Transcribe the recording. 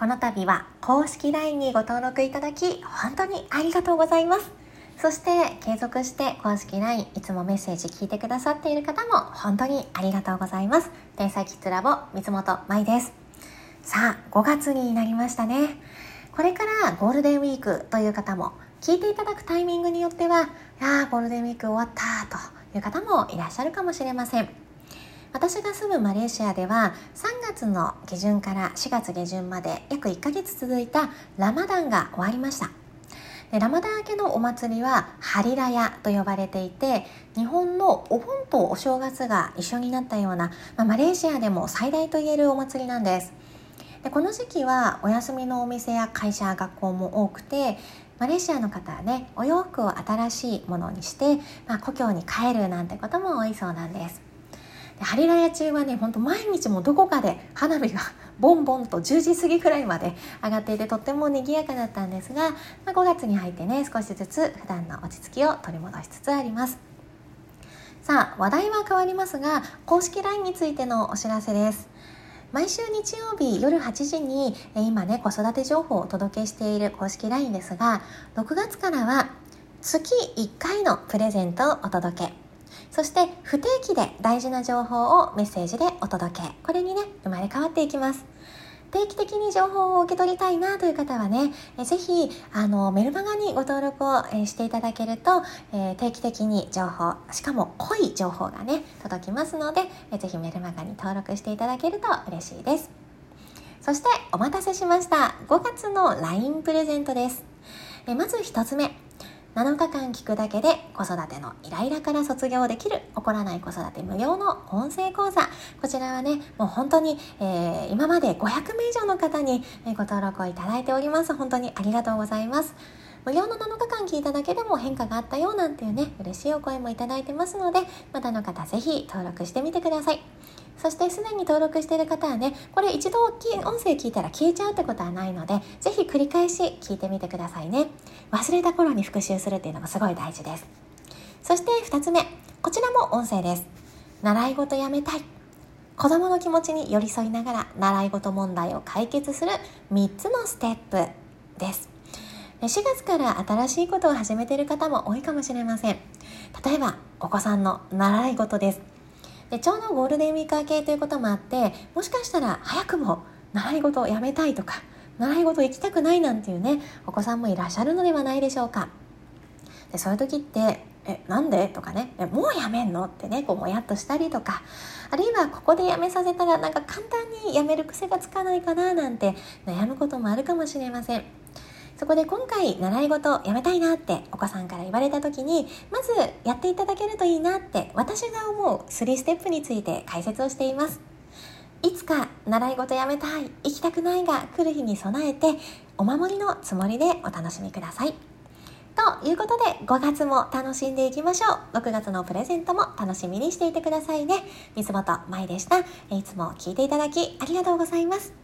この度は公式 LINE にご登録いただき本当にありがとうございます。そして継続して公式 LINE いつもメッセージ聞いてくださっている方も本当にありがとうございます。天才キッズラボ三本舞です。さあ5月になりましたね。これからゴールデンウィークという方も聞いていただくタイミングによってはゴールデンウィーク終わったという方もいらっしゃるかもしれません。私が住むマレーシアでは3月の下旬から4月下旬まで約1ヶ月続いたラマダンが終わりました。でラマダン明けのお祭りはハリラヤと呼ばれていて、日本のお盆とお正月が一緒になったような、マレーシアでも最大といえるお祭りなんです。でこの時期はお休みのお店や会社、学校も多くて、マレーシアの方はね、お洋服を新しいものにして、故郷に帰るなんてことも多いそうなんです。ハリラヤ中はね、本当毎日もどこかで花火がボンボンと10時過ぎくらいまで上がっていて、とっても賑やかだったんですが、5月に入ってね、少しずつ普段の落ち着きを取り戻しつつあります。さあ、話題は変わりますが、公式 LINE についてのお知らせです。毎週日曜日夜8時に今ね、子育て情報をお届けしている公式 LINE ですが、6月からは月1回のプレゼントをお届け、そして不定期で大事な情報をメッセージでお届け、これにね、生まれ変わっていきます。定期的に情報を受け取りたいなという方はね、ぜひメルマガにご登録をしていただけると、定期的に情報、しかも濃い情報がね届きますので、ぜひメルマガに登録していただけると嬉しいです。そしてお待たせしました、5月の LINE プレゼントです。まず1つ目、7日間聞くだけで子育てのイライラから卒業できる怒らない子育て無料の音声講座。こちらはね、もう本当に、今まで500名以上の方にご登録をいただいております。本当にありがとうございます。無料の7日間聞いただけでも変化があったよなんていうね、嬉しいお声もいただいてますので、またの方ぜひ登録してみてください。そしてすでに登録している方はね、これ一度音声聞いたら消えちゃうってことはないので、ぜひ繰り返し聞いてみてくださいね。忘れた頃に復習するっていうのがすごい大事です。そして2つ目、こちらも音声です。習い事やめたい、子供の気持ちに寄り添いながら習い事問題を解決する3つのステップです。4月から新しいことを始めている方も多いかもしれません。例えばお子さんの習い事です。でちょうどゴールデンウィーク明けということもあって、もしかしたら早くも習い事をやめたいとか、習い事行きたくないなんていうね、お子さんもいらっしゃるのではないでしょうか。でそういう時ってなんでとかね、もうやめんのってね、もやっとしたりとか、あるいはここでやめさせたら簡単にやめる癖がつかないかななんて悩むこともあるかもしれません。そこで今回習い事やめたいなってお子さんから言われた時に、まずやっていただけるといいなって私が思う3ステップについて解説をしています。いつか習い事やめたい、行きたくないが来る日に備えて、お守りのつもりでお楽しみください。ということで5月も楽しんでいきましょう。6月のプレゼントも楽しみにしていてくださいね。三本舞でした。いつも聞いていただきありがとうございます。